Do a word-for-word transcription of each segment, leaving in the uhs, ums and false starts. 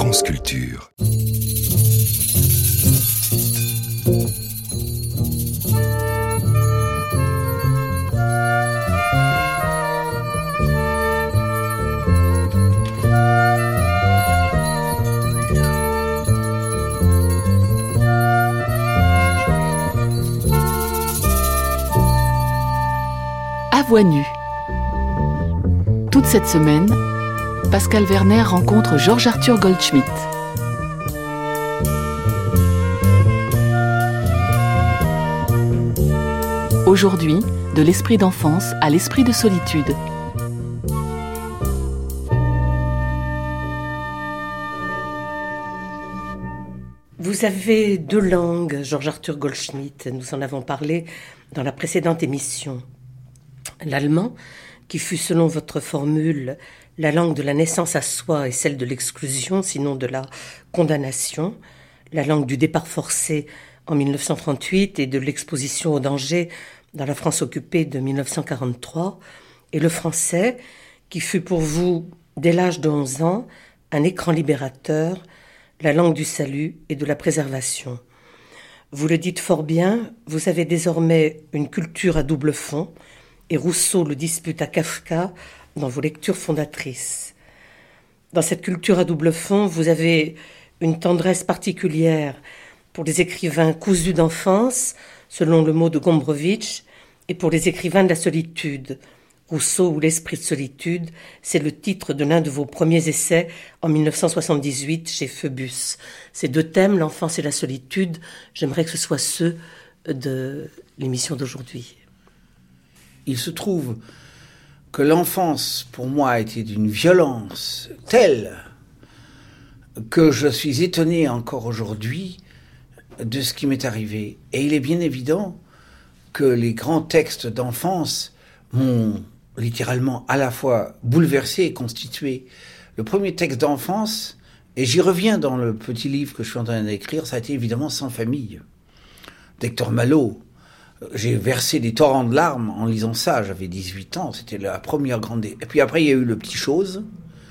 France Culture. À voix nue. Toute cette semaine, Pascal Werner rencontre Georges Arthur Goldschmidt. Aujourd'hui, de l'esprit d'enfance à l'esprit de solitude. Vous avez deux langues, Georges Arthur Goldschmidt, nous en avons parlé dans la précédente émission. L'allemand, qui fut selon votre formule la langue de la naissance à soi et celle de l'exclusion, sinon de la condamnation, la langue du départ forcé en mille neuf cent trente-huit et de l'exposition au danger dans la France occupée de mille neuf cent quarante-trois, et le français, qui fut pour vous, dès l'âge de onze ans, un écran libérateur, la langue du salut et de la préservation. Vous le dites fort bien, vous avez désormais une culture à double fond, et Rousseau le dispute à Kafka dans vos lectures fondatrices. Dans cette culture à double fond, vous avez une tendresse particulière pour les écrivains cousus d'enfance, selon le mot de Gombrowicz, et pour les écrivains de la solitude. Rousseau ou l'esprit de solitude, c'est le titre de l'un de vos premiers essais en mille neuf cent soixante-dix-huit chez Phoebus. Ces deux thèmes, l'enfance et la solitude, j'aimerais que ce soient ceux de l'émission d'aujourd'hui. Il se trouve que l'enfance, pour moi, a été d'une violence telle que je suis étonné encore aujourd'hui de ce qui m'est arrivé. Et il est bien évident que les grands textes d'enfance m'ont littéralement à la fois bouleversé et constitué. Le premier texte d'enfance, et j'y reviens dans le petit livre que je suis en train d'écrire, ça a été évidemment Sans famille, d'Hector Malot. J'ai versé des torrents de larmes en lisant ça, j'avais dix-huit ans, c'était la première grande... Et puis après, il y a eu Le Petit Chose.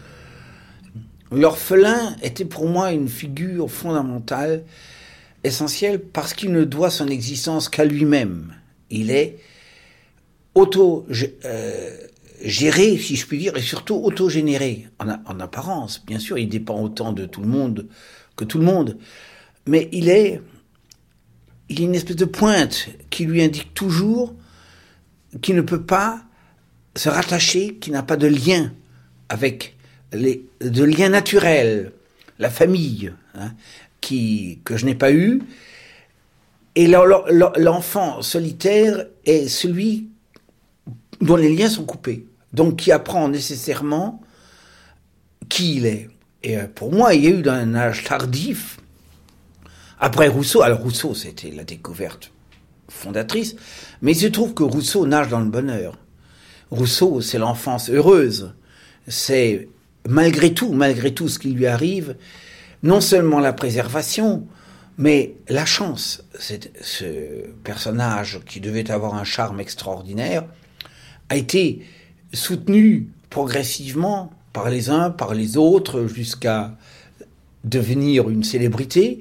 L'orphelin était pour moi une figure fondamentale, essentielle, parce qu'il ne doit son existence qu'à lui-même. Il est auto-géré, euh, si je puis dire, et surtout auto-généré, en, en apparence. Bien sûr, il dépend autant de tout le monde que tout le monde, mais il est... Il y a une espèce de pointe qui lui indique toujours qu'il ne peut pas se rattacher, qu'il n'a pas de lien avec les, de lien naturel, la famille, hein, qui, que je n'ai pas eu. Et l'enfant solitaire est celui dont les liens sont coupés. Donc qui apprend nécessairement qui il est. Et pour moi, il y a eu dans un âge tardif, après Rousseau, alors Rousseau c'était la découverte fondatrice, mais il se trouve que Rousseau nage dans le bonheur. Rousseau c'est l'enfance heureuse, c'est malgré tout, malgré tout ce qui lui arrive, non seulement la préservation, mais la chance. C'est, ce personnage qui devait avoir un charme extraordinaire a été soutenu progressivement par les uns, par les autres, jusqu'à devenir une célébrité.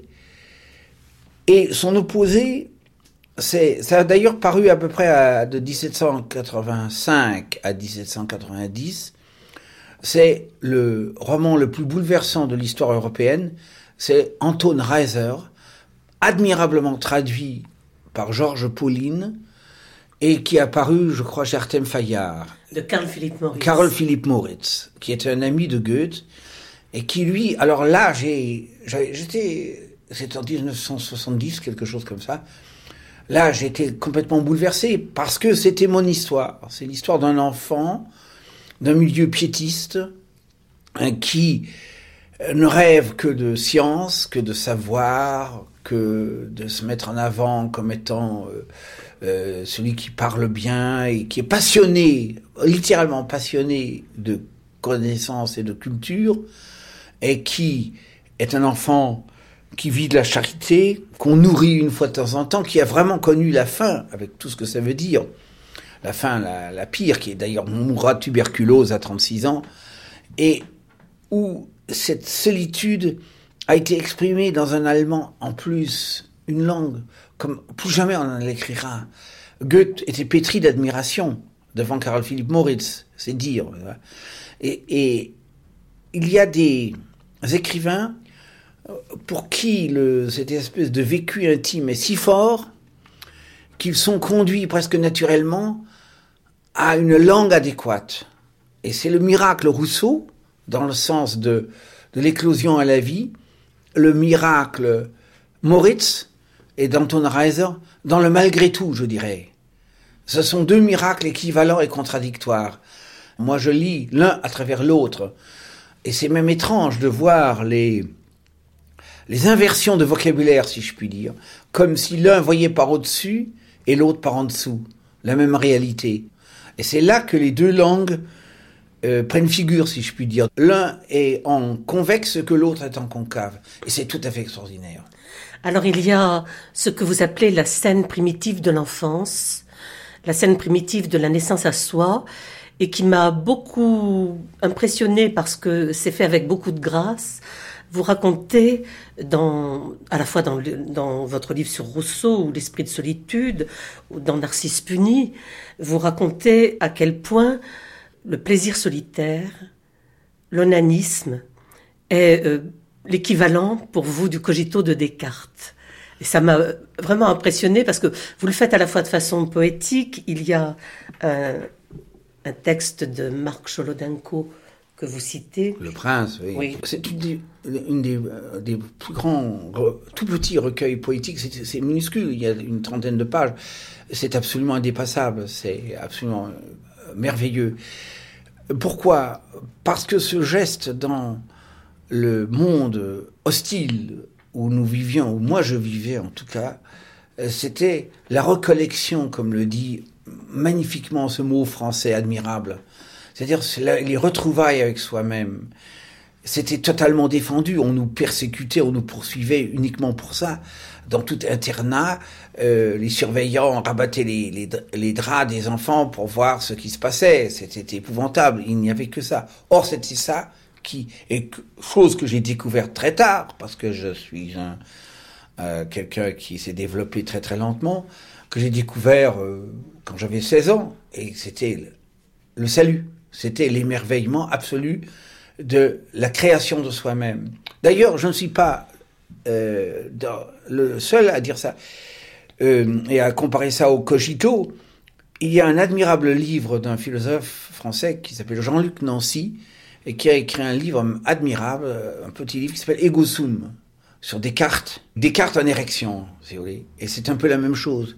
Et son opposé, c'est, ça a d'ailleurs paru à peu près à, de dix-sept cent quatre-vingt-cinq à dix-sept cent quatre-vingt-dix. C'est le roman le plus bouleversant de l'histoire européenne. C'est Anton Reiser, admirablement traduit par Georges Pauline, et qui a paru, je crois, chez Artem Fayard. De Carl Philipp Moritz. Carl Philipp Moritz, qui était un ami de Goethe, et qui lui, alors là, j'ai, j'étais... C'était en dix-neuf cent soixante-dix, quelque chose comme ça. Là, j'étais complètement bouleversé parce que c'était mon histoire. C'est l'histoire d'un enfant, d'un milieu piétiste, hein, qui ne rêve que de science, que de savoir, que de se mettre en avant comme étant euh, euh, celui qui parle bien et qui est passionné, littéralement passionné de connaissances et de culture, et qui est un enfant qui vit de la charité, qu'on nourrit une fois de temps en temps, qui a vraiment connu la faim, avec tout ce que ça veut dire. La faim, la, la pire, qui est d'ailleurs mourra de tuberculose à trente-six ans, et où cette solitude a été exprimée dans un allemand, en plus, une langue comme plus jamais on en écrira. Goethe était pétri d'admiration devant Carl Philipp Moritz, c'est dire. Et, et il y a des écrivains pour qui le, cette espèce de vécu intime est si fort qu'ils sont conduits presque naturellement à une langue adéquate. Et c'est le miracle Rousseau, dans le sens de, de l'éclosion à la vie, le miracle Moritz et d'Anton Reiser, dans le malgré tout, je dirais. Ce sont deux miracles équivalents et contradictoires. Moi, je lis l'un à travers l'autre. Et c'est même étrange de voir les, les inversions de vocabulaire, si je puis dire, comme si l'un voyait par au-dessus et l'autre par en dessous, la même réalité. Et c'est là que les deux langues euh, prennent figure, si je puis dire. L'un est en convexe que l'autre est en concave. Et c'est tout à fait extraordinaire. Alors il y a ce que vous appelez la scène primitive de l'enfance, la scène primitive de la naissance à soi, et qui m'a beaucoup impressionnée parce que c'est fait avec beaucoup de grâce. Vous racontez, dans, à la fois dans, le, dans votre livre sur Rousseau, ou L'esprit de solitude, ou dans Narcisse puni, vous racontez à quel point le plaisir solitaire, l'onanisme, est euh, l'équivalent pour vous du cogito de Descartes. Et ça m'a vraiment impressionné parce que vous le faites à la fois de façon poétique. Il y a un, un texte de Marc Cholodenko que vous citez. Le Prince, oui. oui. C'est une des, une des, des plus grands, tout petits recueils poétiques. C'est, c'est minuscule, il y a une trentaine de pages. C'est absolument indépassable, c'est absolument merveilleux. Pourquoi ? Parce que ce geste dans le monde hostile où nous vivions, où moi je vivais en tout cas, c'était la recollection, comme le dit magnifiquement ce mot français admirable. C'est-à-dire les retrouvailles avec soi-même. C'était totalement défendu. On nous persécutait, on nous poursuivait uniquement pour ça. Dans tout internat, euh, les surveillants rabattaient les, les, les draps des enfants pour voir ce qui se passait. C'était épouvantable. Il n'y avait que ça. Or, c'était ça qui est chose que j'ai découverte très tard, parce que je suis un, euh, quelqu'un qui s'est développé très très lentement, que j'ai découvert euh, quand j'avais seize ans. Et c'était le, le salut. C'était l'émerveillement absolu de la création de soi-même. D'ailleurs, je ne suis pas euh, dans, le seul à dire ça euh, et à comparer ça au cogito. Il y a un admirable livre d'un philosophe français qui s'appelle Jean-Luc Nancy et qui a écrit un livre admirable, un petit livre qui s'appelle Ego Sum, sur Descartes. Descartes en érection, si vous voulez. Et c'est un peu la même chose.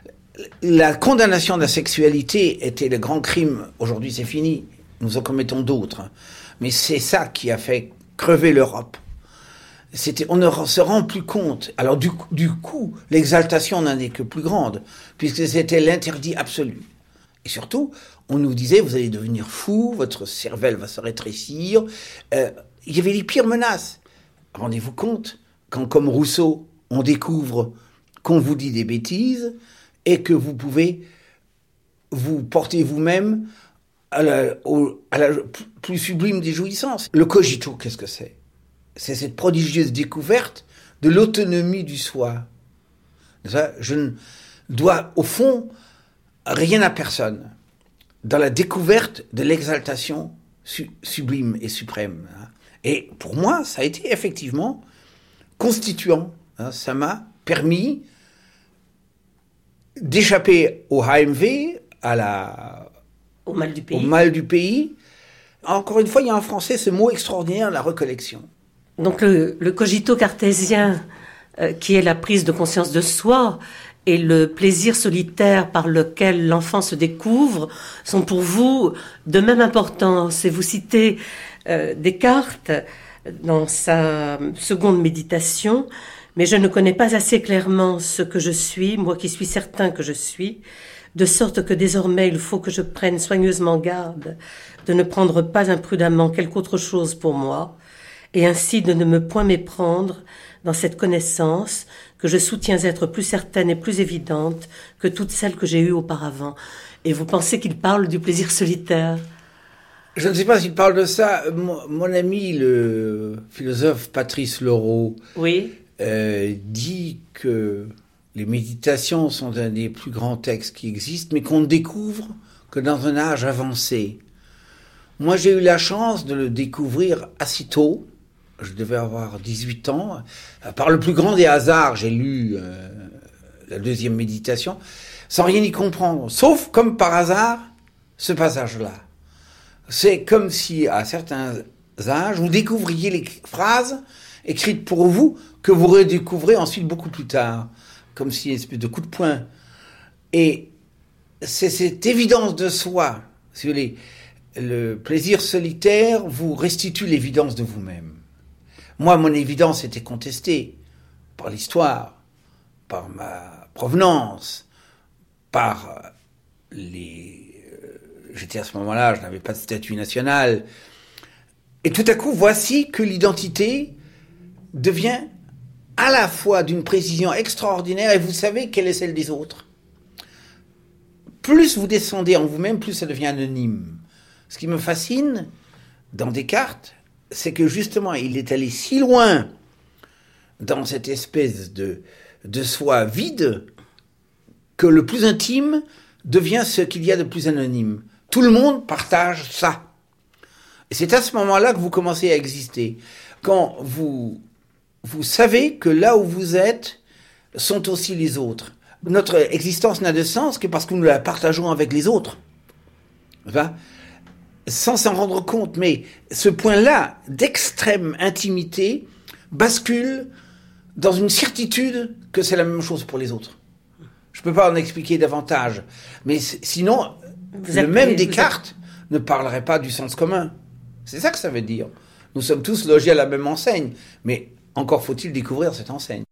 La condamnation de la sexualité était le grand crime. Aujourd'hui, c'est fini. Nous en commettons d'autres. Mais c'est ça qui a fait crever l'Europe. C'était, on ne se rend plus compte. Alors, du, du coup, l'exaltation n'en est que plus grande, puisque c'était l'interdit absolu. Et surtout, on nous disait, vous allez devenir fou, votre cervelle va se rétrécir. Euh, il y avait les pires menaces. Rendez-vous compte, quand, comme Rousseau, on découvre qu'on vous dit des bêtises, et que vous pouvez vous porter vous-même à la, au, à la plus sublime des jouissances. Le cogito, qu'est-ce que c'est ? C'est cette prodigieuse découverte de l'autonomie du soi. Ça, je ne dois, au fond, rien à personne dans la découverte de l'exaltation su, sublime et suprême. Et pour moi, ça a été effectivement constituant. Ça m'a permis d'échapper au H M V, à la, au mal du pays. Au mal du pays. Encore une fois, il y a en français ce mot extraordinaire, la recollection. Donc le, le cogito cartésien, euh, qui est la prise de conscience de soi, et le plaisir solitaire par lequel l'enfant se découvre, sont pour vous de même importance. Et vous citez euh, Descartes dans sa seconde méditation, mais je ne connais pas assez clairement ce que je suis, moi qui suis certain que je suis, de sorte que désormais il faut que je prenne soigneusement garde de ne prendre pas imprudemment quelque autre chose pour moi, et ainsi de ne me point méprendre dans cette connaissance que je soutiens être plus certaine et plus évidente que toutes celles que j'ai eues auparavant. Et vous pensez qu'il parle du plaisir solitaire ? Je ne sais pas s'il parle de ça. Mon, mon ami, le philosophe Patrice Leraut, oui. euh, dit que les méditations sont un des plus grands textes qui existent, mais qu'on ne découvre que dans un âge avancé. Moi, j'ai eu la chance de le découvrir assez tôt. Je devais avoir dix-huit ans. Par le plus grand des hasards, j'ai lu euh, la deuxième méditation, sans rien y comprendre, sauf comme par hasard, ce passage-là. C'est comme si, à certains âges, vous découvriez les phrases écrites pour vous, que vous redécouvrez ensuite beaucoup plus tard, comme si une espèce de coup de poing. Et c'est cette évidence de soi, si vous voulez, le plaisir solitaire vous restitue l'évidence de vous-même. Moi, mon évidence était contestée par l'histoire, par ma provenance, par les... J'étais à ce moment-là, je n'avais pas de statut national. Et tout à coup, voici que l'identité devient à la fois d'une précision extraordinaire, et vous savez quelle est celle des autres. Plus vous descendez en vous-même, plus ça devient anonyme. Ce qui me fascine dans Descartes, c'est que justement, il est allé si loin dans cette espèce de, de soi vide que le plus intime devient ce qu'il y a de plus anonyme. Tout le monde partage ça. Et c'est à ce moment-là que vous commencez à exister. Quand vous, vous savez que là où vous êtes sont aussi les autres. Notre existence n'a de sens que parce que nous la partageons avec les autres. Enfin, sans s'en rendre compte. Mais ce point-là d'extrême intimité bascule dans une certitude que c'est la même chose pour les autres. Je ne peux pas en expliquer davantage. Mais sinon, vous le appelez, même Descartes êtes... ne parlerait pas du sens commun. C'est ça que ça veut dire. Nous sommes tous logés à la même enseigne. Mais encore faut-il découvrir cette enseigne.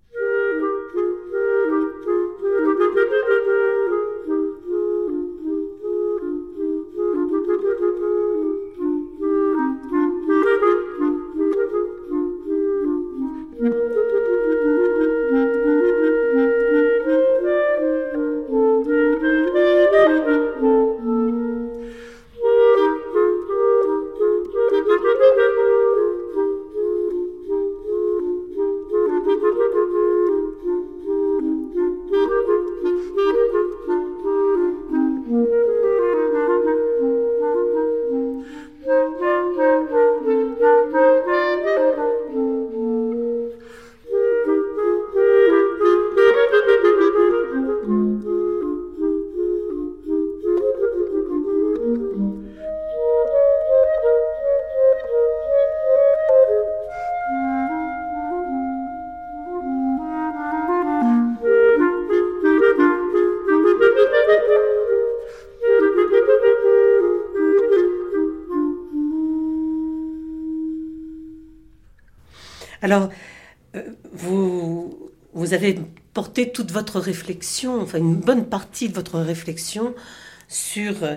Alors, euh, vous, vous avez porté toute votre réflexion, enfin une bonne partie de votre réflexion sur euh,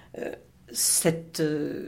cet euh,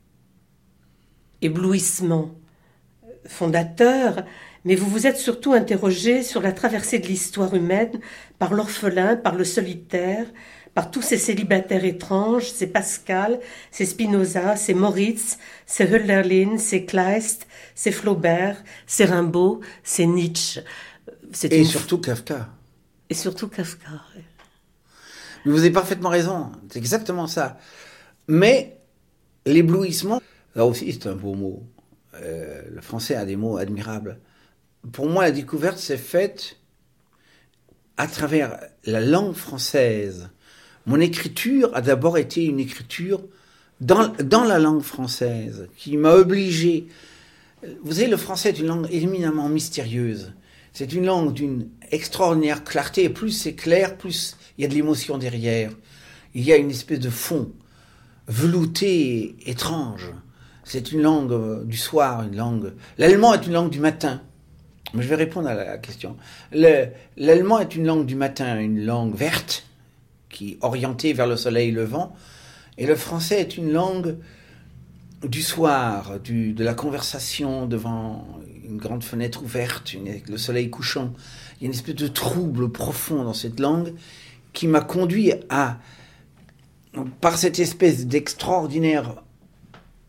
éblouissement fondateur, mais vous vous êtes surtout interrogé sur la traversée de l'histoire humaine par l'orphelin, par le solitaire, par tous ces célibataires étranges, ces Pascal, ces Spinoza, ces Moritz, ces Hölderlin, ces Kleist, ces Flaubert, ces Rimbaud, ces Nietzsche. C'est et une... surtout Kafka. Et surtout Kafka. Oui. Mais vous avez parfaitement raison, c'est exactement ça. Mais l'éblouissement, là aussi c'est un beau mot. Euh, le français a des mots admirables. Pour moi, la découverte s'est faite à travers la langue française. Mon écriture a d'abord été une écriture dans, dans la langue française, qui m'a obligé... Vous savez, le français est une langue éminemment mystérieuse. C'est une langue d'une extraordinaire clarté, et plus c'est clair, plus il y a de l'émotion derrière. Il y a une espèce de fond velouté et étrange. C'est une langue du soir, une langue... L'allemand est une langue du matin. Mais je vais répondre à la question. Le, l'allemand est une langue du matin, une langue verte, qui est orientée vers le soleil levant. Et le français est une langue du soir, du, de la conversation devant une grande fenêtre ouverte, une, avec le soleil couchant. Il y a une espèce de trouble profond dans cette langue qui m'a conduit à, par cette espèce d'extraordinaire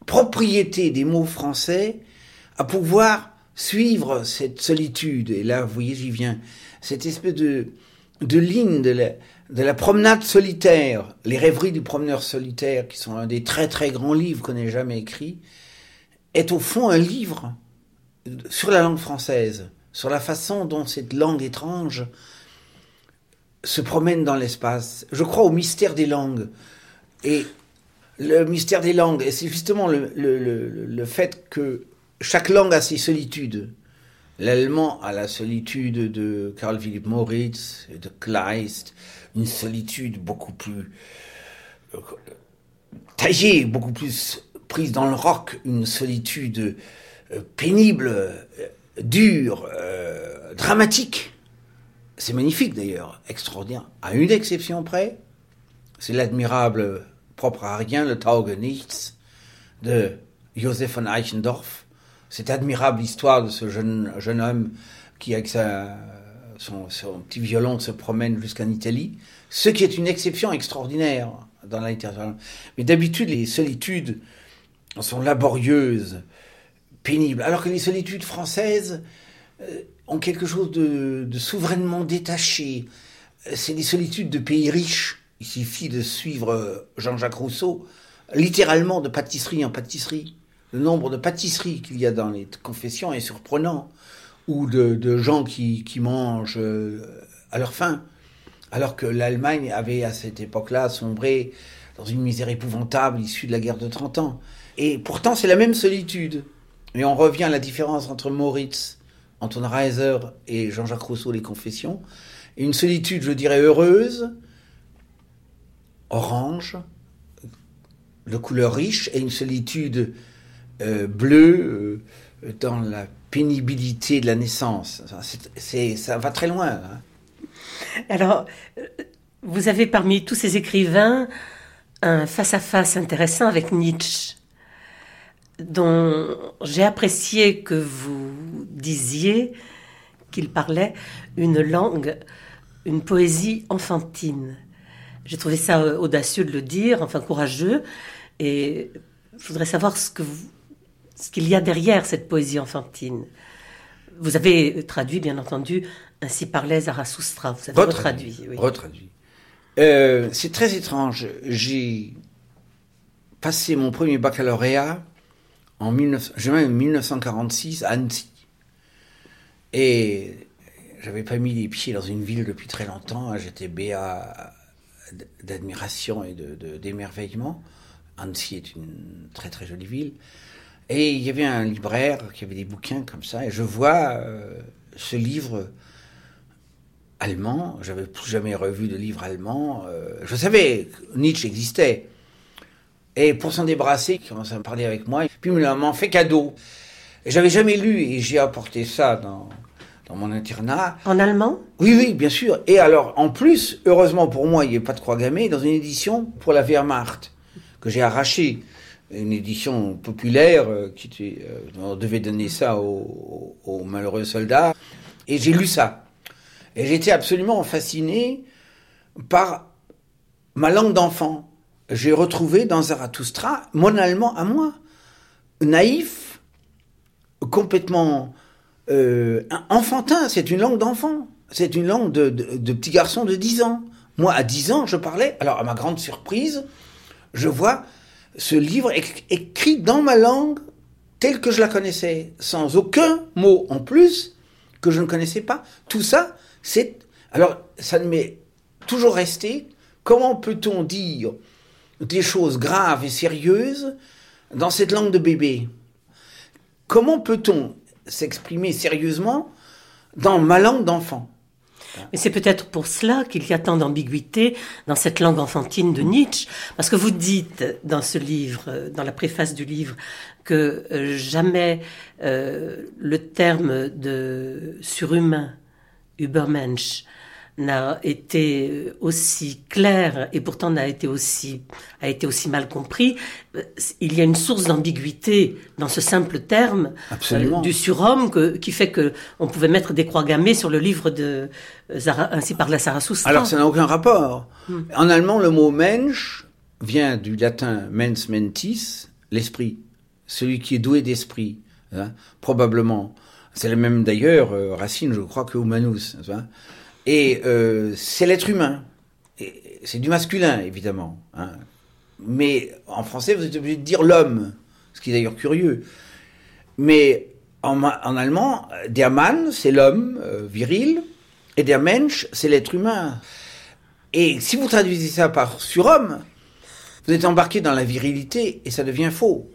propriété des mots français à pouvoir suivre cette solitude. Et là, vous voyez, j'y viens. Cette espèce de, de ligne de la, de la promenade solitaire, les rêveries du promeneur solitaire, qui sont un des très très grands livres qu'on ait jamais écrit, est au fond un livre sur la langue française, sur la façon dont cette langue étrange se promène dans l'espace. Je crois au mystère des langues. Et le mystère des langues, et c'est justement le, le, le, le fait que chaque langue a ses solitudes. L'allemand a la solitude de Karl Philipp Moritz et de Kleist, une solitude beaucoup plus euh, taillée, beaucoup plus prise dans le roc, une solitude euh, pénible, euh, dure, euh, dramatique. C'est magnifique d'ailleurs, extraordinaire. À une exception près, c'est l'admirable, propre à rien, le Taugenichts de Joseph von Eichendorff. Cette admirable histoire de ce jeune, jeune homme qui, avec sa, son, son petit violon, se promène jusqu'en Italie. Ce qui est une exception extraordinaire dans la littérature. Mais d'habitude, les solitudes sont laborieuses, pénibles. Alors que les solitudes françaises euh, ont quelque chose de, de souverainement détaché. C'est des solitudes de pays riches. Il suffit de suivre Jean-Jacques Rousseau, littéralement de pâtisserie en pâtisserie. Le nombre de pâtisseries qu'il y a dans les confessions est surprenant. Ou de, de gens qui, qui mangent à leur faim. Alors que l'Allemagne avait à cette époque-là sombré dans une misère épouvantable issue de la guerre de trente ans. Et pourtant c'est la même solitude. Et on revient à la différence entre Moritz, Anton Reiser et Jean-Jacques Rousseau, les confessions. Et une solitude, je dirais, heureuse, orange, de couleur riche, et une solitude euh, bleue euh, dans la pénibilité de la naissance. C'est, c'est, ça va très loin. Hein. Alors, vous avez parmi tous ces écrivains un face-à-face intéressant avec Nietzsche, dont j'ai apprécié que vous disiez qu'il parlait une langue, une poésie enfantine. J'ai trouvé ça audacieux de le dire, enfin courageux, et je voudrais savoir ce, que vous, ce qu'il y a derrière cette poésie enfantine. Vous avez traduit, bien entendu, Ainsi parlait Zarathustra. Vous avez retraduit. Retraduit. Oui. retraduit. Euh, c'est très étrange. J'ai passé mon premier baccalauréat en mille neuf cent quarante-six à Annecy. Et j'avais pas mis les pieds dans une ville depuis très longtemps. J'étais béat d'admiration et de, de, d'émerveillement. Annecy est une très très jolie ville. Et il y avait un libraire qui avait des bouquins comme ça. Et je vois euh, ce livre allemand. J'avais plus jamais revu de livre allemand. Euh, je savais que Nietzsche existait. Et pour s'en débarrasser, il commence à me parler avec moi. Puis il m'en fait cadeau. Et j'avais jamais lu et j'ai apporté ça dans, dans mon internat. En allemand ? Oui, oui, bien sûr. Et alors, en plus, heureusement pour moi, il n'y a pas de croix gammée, dans une édition pour la Wehrmacht, que j'ai arrachée. Une édition populaire, euh, qui était, euh, on devait donner ça aux, aux malheureux soldats. Et j'ai lu ça. Et j'étais absolument fasciné par ma langue d'enfant. J'ai retrouvé dans Zarathustra mon allemand à moi. Naïf, complètement euh, enfantin, c'est une langue d'enfant. C'est une langue de, de, de petit garçon de dix ans. Moi, à dix ans, je parlais. Alors, à ma grande surprise, je vois ce livre écrit dans ma langue telle que je la connaissais, sans aucun mot en plus que je ne connaissais pas. Tout ça, c'est... Alors, ça m'est toujours resté. Comment peut-on dire des choses graves et sérieuses dans cette langue de bébé ? Comment peut-on s'exprimer sérieusement dans ma langue d'enfant ? Mais c'est peut-être pour cela qu'il y a tant d'ambiguïté dans cette langue enfantine de Nietzsche, parce que vous dites dans ce livre, dans la préface du livre, que euh, jamais euh, le terme de surhumain, Übermensch, n'a été aussi clair et pourtant n'a été aussi, a été aussi mal compris. Il y a une source d'ambiguïté dans ce simple terme euh, du surhomme que, qui fait que on pouvait mettre des croix gammées sur le livre de Zara, Ainsi parlait Zarathustra. Alors ça n'a aucun rapport. Hmm. En allemand, le mot Mensch vient du latin mens mentis, l'esprit. celui qui est doué d'esprit, hein, probablement. C'est le même d'ailleurs, euh, Racine, je crois, que Humanus. Hein. Et euh, c'est l'être humain. Et c'est du masculin, évidemment. Hein. Mais en français, vous êtes obligé de dire l'homme, ce qui est d'ailleurs curieux. Mais en, en allemand, der Mann, c'est l'homme euh, viril, et der Mensch, c'est l'être humain. Et si vous traduisez ça par surhomme, vous êtes embarqué dans la virilité et ça devient faux.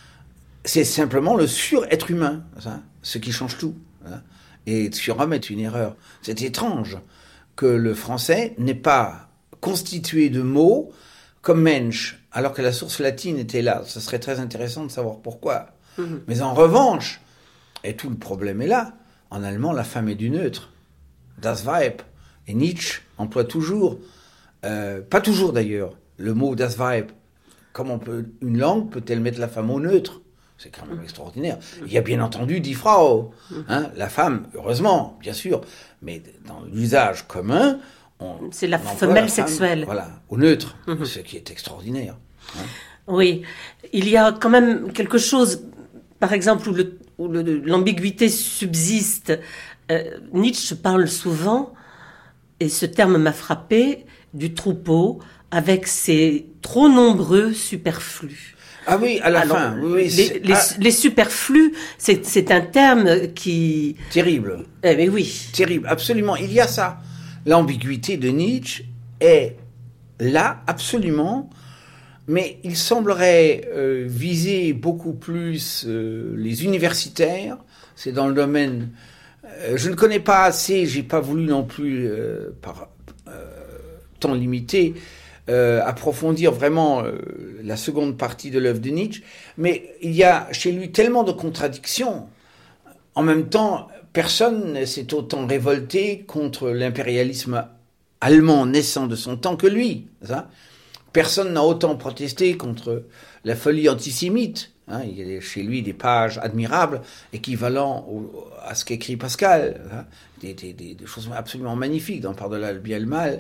C'est simplement le sur-être humain, ça, ce qui change tout. Hein. Et surhomme est une erreur. C'est étrange que le français n'ait pas constitué de mots comme Mensch, alors que la source latine était là. Ce serait très intéressant de savoir pourquoi. Mmh. Mais en revanche, et tout le problème est là, en allemand, la femme est du neutre. Das Weib. Et Nietzsche emploie toujours, euh, pas toujours d'ailleurs, le mot das Weib. Comment peut, une langue peut-elle mettre la femme au neutre ? C'est quand même extraordinaire. Il y a bien entendu die Frau, hein, la femme, heureusement, bien sûr, mais dans l'usage commun, on, c'est la on femelle la femme, sexuelle. Voilà, au neutre, Mm-hmm. ce qui est extraordinaire. Hein. Oui, il y a quand même quelque chose, par exemple, où, le, où le, l'ambiguïté subsiste. Euh, Nietzsche parle souvent, et ce terme m'a frappé, du troupeau, avec ses trop nombreux superflus. Ah oui, à la Alors, fin. Oui, oui, les, les, ah, les superflus, c'est, c'est un terme qui... Terrible. Eh mais oui. Terrible, absolument. Il y a ça. L'ambiguïté de Nietzsche est là, absolument, mais il semblerait euh, viser beaucoup plus euh, les universitaires. C'est dans le domaine... Euh, je ne connais pas assez, j'ai pas voulu non plus, euh, par euh, temps limité, Euh, approfondir vraiment euh, la seconde partie de l'œuvre de Nietzsche, mais il y a chez lui tellement de contradictions. En même temps, personne ne s'est autant révolté contre l'impérialisme allemand naissant de son temps que lui. Ça. Personne n'a autant protesté contre la folie antisémite. Hein. Il y a chez lui des pages admirables, équivalents au, à ce qu'écrit Pascal. Hein. Des, des, des, des choses absolument magnifiques dans Par-delà le bien et le mal.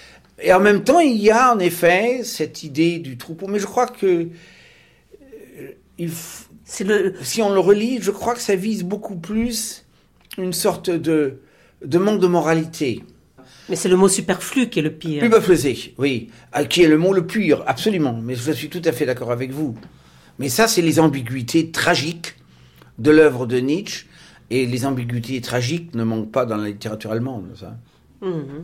Et en même temps, il y a en effet cette idée du troupeau. Mais je crois que euh, il f... c'est le... si on le relit, je crois que ça vise beaucoup plus une sorte de, de manque de moralité. Mais c'est le mot superflu qui est le pire. Überflüssig, oui, qui est le mot le pire, absolument. Mais je suis tout à fait d'accord avec vous. Mais ça, c'est les ambiguïtés tragiques de l'œuvre de Nietzsche. Et les ambiguïtés tragiques ne manquent pas dans la littérature allemande, ça. Mmh.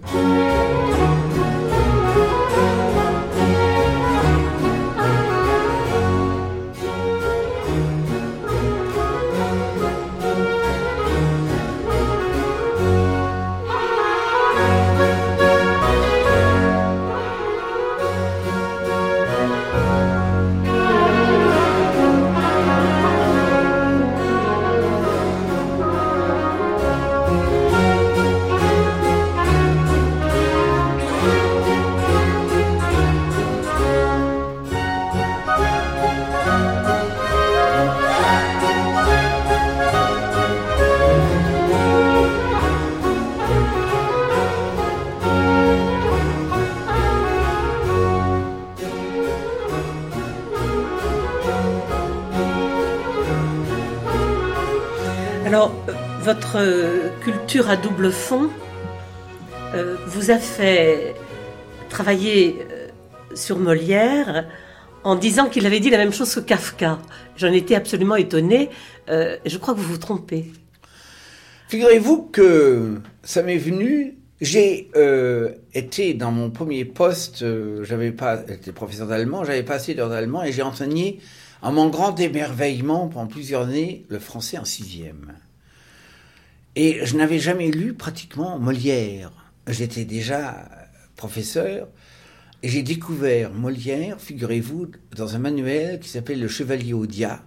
Alors, votre culture à double fond euh, vous a fait travailler euh, sur Molière en disant qu'il avait dit la même chose que Kafka. J'en étais absolument étonnée. Euh, je crois que vous vous trompez. Figurez-vous que ça m'est venu... J'ai euh, été dans mon premier poste, euh, j'avais pas été professeur d'allemand, j'avais pas assez d'heures d'allemand et j'ai enseigné, à mon grand émerveillement, pendant plusieurs années, le français en sixième. Et je n'avais jamais lu pratiquement Molière. J'étais déjà professeur et j'ai découvert Molière, figurez-vous, dans un manuel qui s'appelle Le Chevalier Audiat.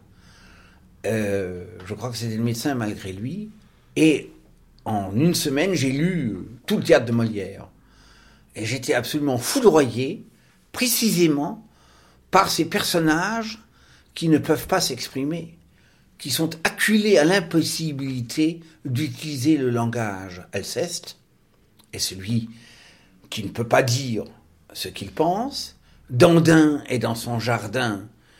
Euh, je crois que c'était le médecin malgré lui. Et en une semaine, j'ai lu tout le théâtre de Molière. Et j'étais absolument foudroyé, précisément par ces personnages qui ne peuvent pas s'exprimer, qui sont acculés à l'impossibilité d'utiliser le langage. Alceste est celui qui ne peut pas dire ce qu'il pense. Dandin est dans son jardin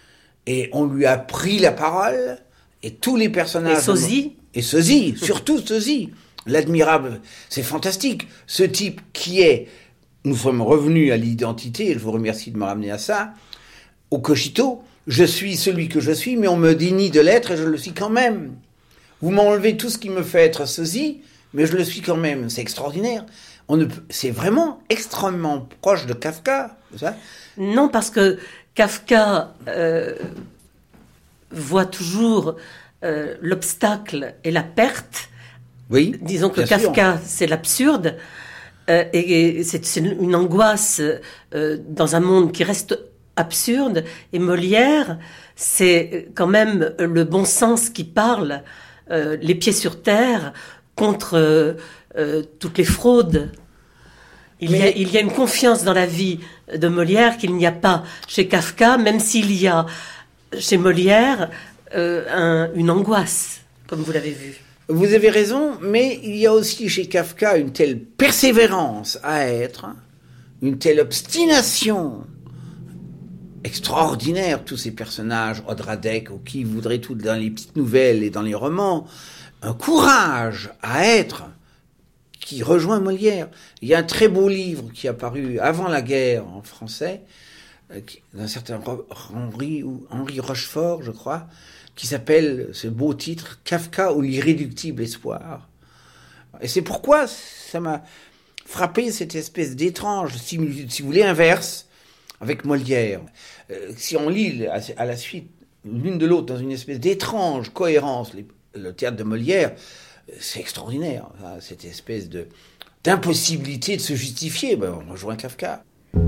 Et on lui a pris la parole, et tous les personnages... Et Sosie Et Sosie, surtout Sosie. L'admirable, c'est fantastique. Ce type qui est... Nous sommes revenus à l'identité, et je vous remercie de me ramener à ça, au cogito, je suis celui que je suis, mais on me dénie de l'être, et je le suis quand même. Vous m'enlevez tout ce qui me fait être Sosie, mais je le suis quand même. C'est extraordinaire. On ne peut... C'est vraiment extrêmement proche de Kafka, ça. Non, parce que Kafka euh, voit toujours euh, l'obstacle et la perte. Oui. Disons que Kafka, sûr. C'est l'absurde. Euh, et, et c'est, c'est une angoisse euh, dans un monde qui reste absurde. Et Molière, c'est quand même le bon sens qui parle, euh, les pieds sur terre, contre euh, euh, toutes les fraudes. Il, Mais... y a, il y a une confiance dans la vie de Molière qu'il n'y a pas chez Kafka, même s'il y a chez Molière euh, un, une angoisse, comme vous l'avez vu. Vous avez raison, mais il y a aussi chez Kafka une telle persévérance à être, une telle obstination extraordinaire, tous ces personnages, Odradek, ou qui voudraient tout dans les petites nouvelles et dans les romans, un courage à être qui rejoint Molière. Il y a un très beau livre qui est apparu avant la guerre en français, d'un certain Henri, ou Henri Rochefort, je crois, qui s'appelle, ce beau titre, Kafka ou l'irréductible espoir. Et c'est pourquoi ça m'a frappé cette espèce d'étrange, si, si vous voulez, inverse avec Molière. Euh, si on lit à, à la suite l'une de l'autre dans une espèce d'étrange cohérence, les, le théâtre de Molière, c'est extraordinaire, hein, cette espèce de, d'impossibilité de se justifier. Ben, on rejoint Kafka.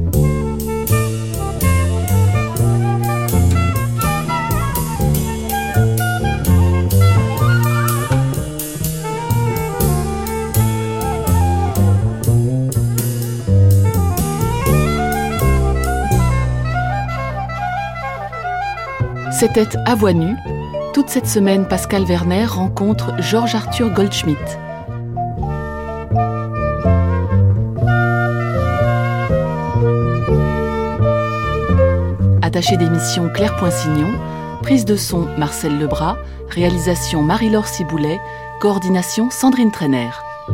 C'était À Voix nue. Toute cette semaine, Pascal Werner rencontre Georges Arthur Goldschmidt. Attaché d'émission Claire Poinsignon, prise de son Marcel Lebras, réalisation Marie-Laure Ciboulet, coordination Sandrine Trainer.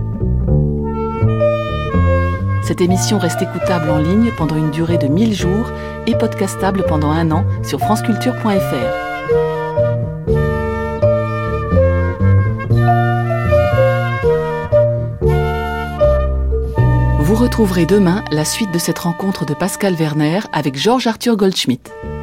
Cette émission reste écoutable en ligne pendant une durée de mille jours et podcastable pendant un an sur franceculture point f r. Vous retrouverez demain la suite de cette rencontre de Pascal Werner avec Georges Arthur Goldschmidt.